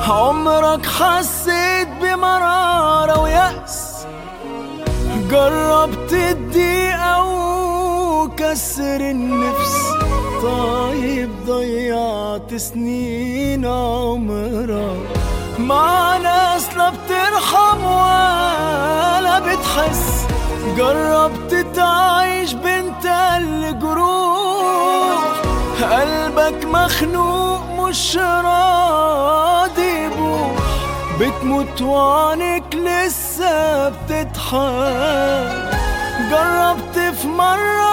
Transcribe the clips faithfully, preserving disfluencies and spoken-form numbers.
عمرك حسيت بمرارة ويأس؟ جربت الضيقة وكسر النفس؟ طيب ضيعت سنين عمرك مع ناس لا بترحم ولا بتحس؟ جربت تعيش بنت الجروح؟ قلبك مخنوق مش راضي يبوح، بتموت وعينك لسه بتضحك. جربت في مرة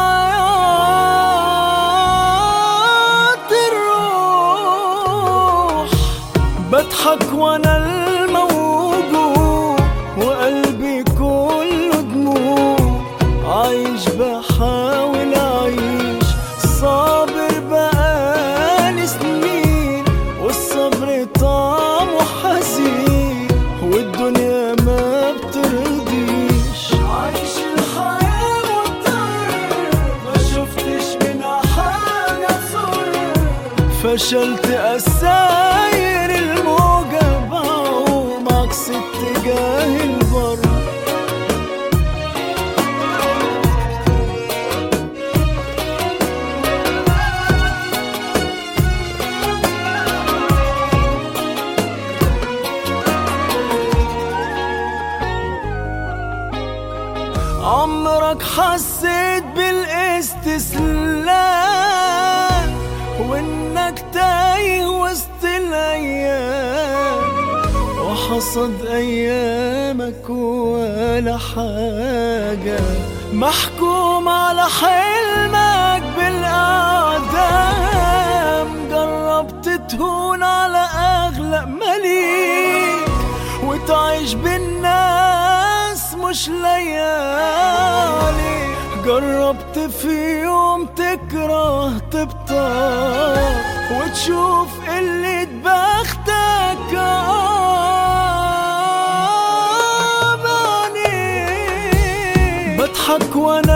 تروح؟ بضحك وانا الموجوع وقلبي كله دموع، عايش بحاول اعيش صابر بقالي سنين، والصبر طعمه حزين والدنيا ما بترضيش. عايش الحياة مضطر ما شفتش منها حاجة تسر، فشلت أساير الموجة بعوم عكس اتجاه البر. عمرك حسيت بالاستسلام وانك تايه وسط الايام، وحصد ايامك ولا حاجة، محكوم على حلمك بالاعدام؟ جربت تهون على اغلى مليك وتعيش بالناس مش ليالي؟ جربت في يوم تكره تبطل وتشوف قلة بختك بعينيك؟ بضحك وانا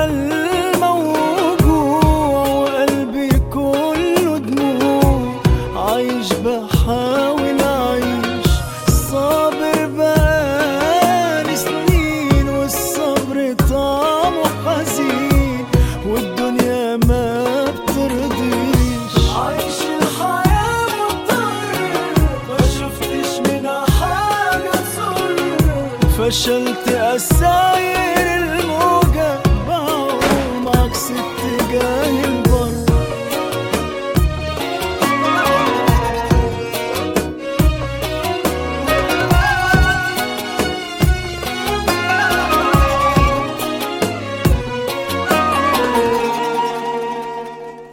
الموجوع وقلبي كله دموع، عايش بحاول اعيش صابر بقالي سنين، والصبر طعمه حزين والدنيا ما بترضيش. عايش الحياة مضطر ما شفتش منها حاجة تسر، فشلت أساير